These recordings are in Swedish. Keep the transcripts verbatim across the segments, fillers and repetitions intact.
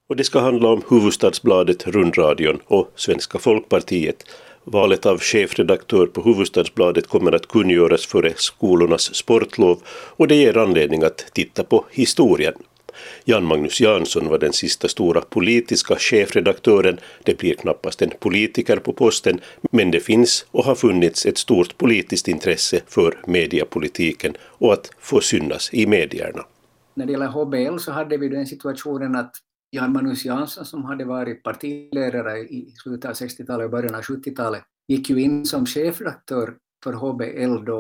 Och det ska handla om Hufvudstadsbladet, Rundradion och Svenska Folkpartiet. Valet av chefredaktör på Hufvudstadsbladet kommer att kungöras före skolornas sportlov och det ger anledning att titta på historien. Jan Magnus Jansson var den sista stora politiska chefredaktören. Det blir knappast en politiker på posten, men det finns och har funnits ett stort politiskt intresse för mediepolitiken och att få synas i medierna. När det gäller H B L så hade vi den situationen att Jan Magnus Jansson, som hade varit partiledare i slutet av sextiotalet och början av sjuttiotalet, gick ju in som chefredaktör för H B L då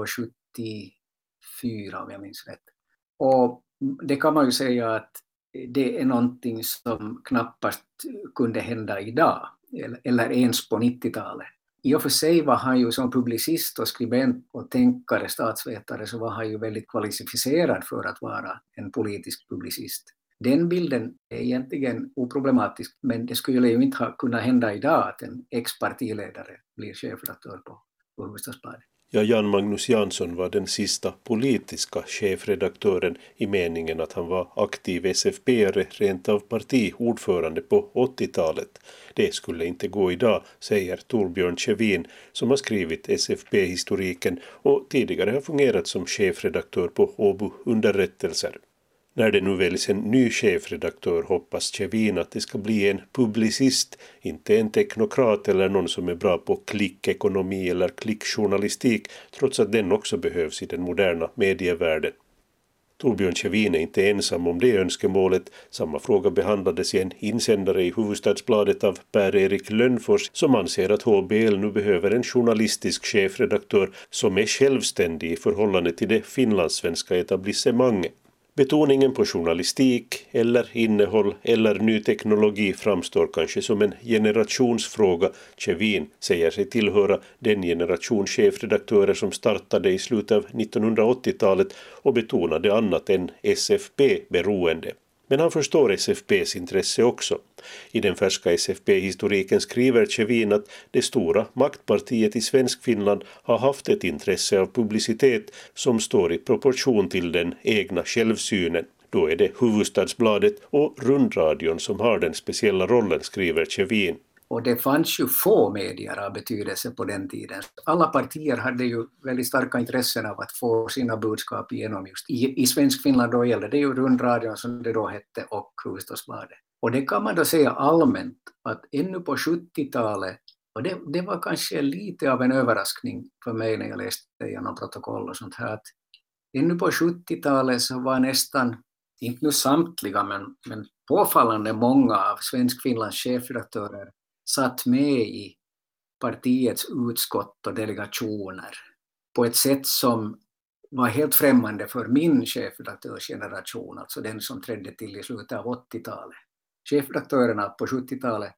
sjuttiofyra, om jag minns rätt. Och det kan man ju säga att det är någonting som knappast kunde hända idag, eller ens på nittiotalet. I och för sig var han ju som publicist och skribent och tänkare, statsvetare, så var han ju väldigt kvalificerad för att vara en politisk publicist. Den bilden är egentligen oproblematisk, men det skulle ju inte ha kunnat hända idag att en ex-partiledare blir chefredaktör på Hufvudstadsbladet. Ja, Jan Magnus Jansson var den sista politiska chefredaktören i meningen att han var aktiv S F P-are, rent av partiordförande på åttiotalet. Det skulle inte gå idag, säger Torbjörn Kjevin som har skrivit S F P-historiken och tidigare har fungerat som chefredaktör på Åbo underrättelser. När det nu väljs en ny chefredaktör hoppas Kjevin att det ska bli en publicist, inte en teknokrat eller någon som är bra på klickekonomi eller klickjournalistik, trots att den också behövs i den moderna medievärlden. Torbjörn Kjevin är inte ensam om det önskemålet. Samma fråga behandlades i en insändare i Hufvudstadsbladet av Per-Erik Lönnfors som anser att H B L nu behöver en journalistisk chefredaktör som är självständig i förhållande till det finlandssvenska etablissemanget. Betoningen på journalistik eller innehåll eller ny teknologi framstår kanske som en generationsfråga. Kjevin säger sig tillhöra den generation chefredaktörer som startade i slutet av nittonhundraåttiotalet och betonade annat än S F P-beroende. Men han förstår S F P:s intresse också. I den färska S F P-historiken skriver Kjevin att det stora maktpartiet i svensk Finland har haft ett intresse av publicitet som står i proportion till den egna självsynen. Då är det Hufvudstadsbladet och Rundradion som har den speciella rollen, skriver Kjevin. Och det fanns ju få medier av betydelse på den tiden. Alla partier hade ju väldigt starka intressen av att få sina budskap igenom just. I, i svensk Finland då gällde det ju Rundradion som det då hette och Hufvudstadsbladet. Och det kan man då säga allmänt att ännu på sjuttiotalet, och det, det var kanske lite av en överraskning för mig när jag läste igenom protokoll och sånt här, att ännu på sjuttiotalet så var nästan, inte nu samtliga men, men påfallande många av svensk Finlands chefredaktörer satt med i partiets utskott och delegationer på ett sätt som var helt främmande för min chefredaktörsgeneration, alltså den som trädde till i slutet av åttiotalet. Chefredaktörerna på sjuttiotalet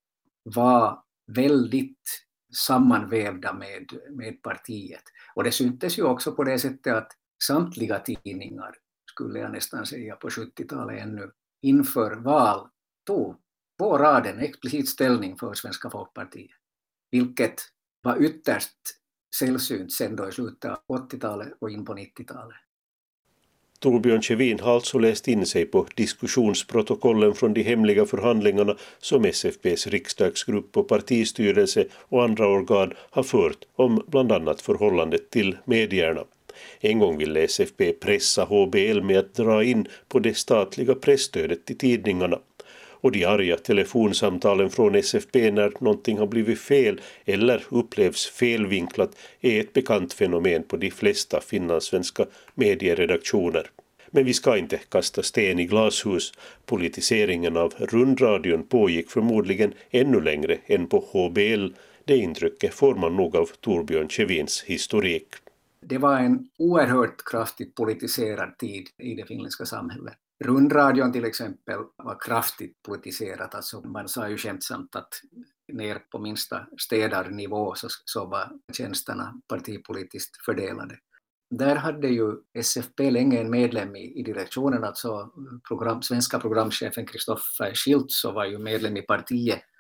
var väldigt sammanvävda med, med partiet. Och det syntes ju också på det sättet att samtliga tidningar, skulle jag nästan säga på sjuttiotalet ännu, inför val tog på raden explicit ställning för Svenska Folkpartiet, vilket var ytterst sällsynt sen då i slutet av åttiotalet och in på nittiotalet. Torbjörn Kjevin har alltså läst in sig på diskussionsprotokollen från de hemliga förhandlingarna som S F P:s riksdagsgrupp och partistyrelse och andra organ har fört om bland annat förhållandet till medierna. En gång ville S F P pressa H B L med att dra in på det statliga pressstödet till tidningarna. Och de arga telefonsamtalen från S F P när någonting har blivit fel eller upplevs felvinklat är ett bekant fenomen på de flesta finlandssvenska medieredaktioner. Men vi ska inte kasta sten i glashus. Politiseringen av Rundradion pågick förmodligen ännu längre än på H B L. Det intrycket får man nog av Torbjörn Kjevins historik. Det var en oerhört kraftigt politiserad tid i det finländska samhället. Rundradion till exempel var kraftigt politiserat. Alltså man sa ju skämtsamt att ner på minsta städarnivå så, så var tjänsterna partipolitiskt fördelade. Där hade ju S F P länge en medlem i, i direktionen, alltså program, svenska programchefen Kristoffer Schiltz var ju medlem i partiet.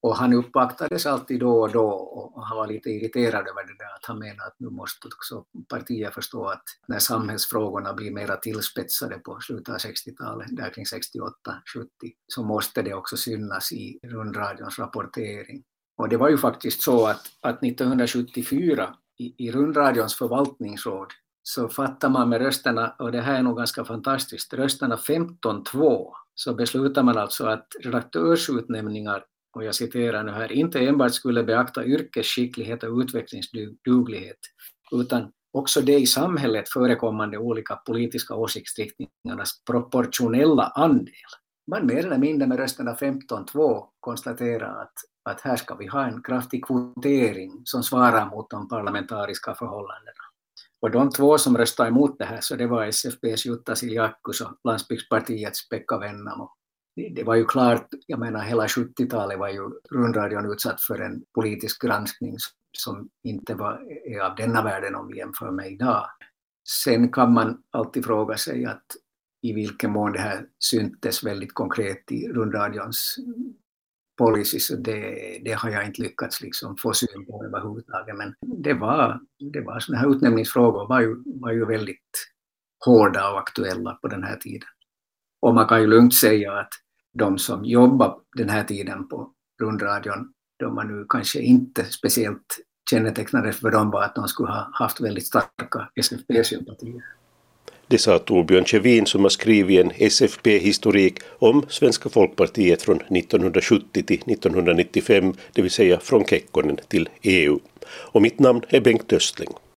Och han uppvaktades alltid då och då och han var lite irriterad över det där att han menade att nu måste också partiet förstå att när samhällsfrågorna blir mera tillspetsade på slutet av sextiotalet, där kring sextioåtta sjuttio, så måste det också synas i rundradions rapportering. Och det var ju faktiskt så att, att nittonhundrasjuttiofyra i, i rundradions förvaltningsråd så fattar man med rösterna, och det här är nog ganska fantastiskt, rösterna femton två, så beslutar man alltså att redaktörsutnämningar, och jag citerar nu här, inte enbart skulle beakta yrkesskicklighet och utvecklingsduglighet, utan också det i samhället förekommande olika politiska åsiktsriktningarnas proportionella andel. Man mer eller mindre med rösterna femton två konstaterar att, att här ska vi ha en kraftig kvotering som svarar mot de parlamentariska förhållandena. Och de två som röstade emot det här, så det var S F P:s Jutta Siljakkos och Landsbygdspartiets Pekka Vennamo. Det var ju klart, jag menar hela sjuttiotalet var ju rundradion utsatt för en politisk granskning som inte var är av denna världen om vi jämför med idag. Sen kan man alltid fråga sig att i vilken mån det här syntes väldigt konkret i rundradions policy, så det, det har jag inte lyckats liksom få syn på överhuvudtaget. Men det var, det var sådana här utnämningsfrågor var ju, var ju väldigt hårda och aktuella på den här tiden. Och man kan ju lugnt säga att de som jobbar den här tiden på rundradion, de var nu kanske inte speciellt kännetecknade för dem var att de skulle ha haft väldigt starka S F P-sympatier. Det sa Torbjörn Kjevin som har skrivit en S F P-historik om Svenska folkpartiet från nittonhundrasjuttio till nittonhundranittiofem, det vill säga från Kekkonen till E U. Och mitt namn är Bengt Östling.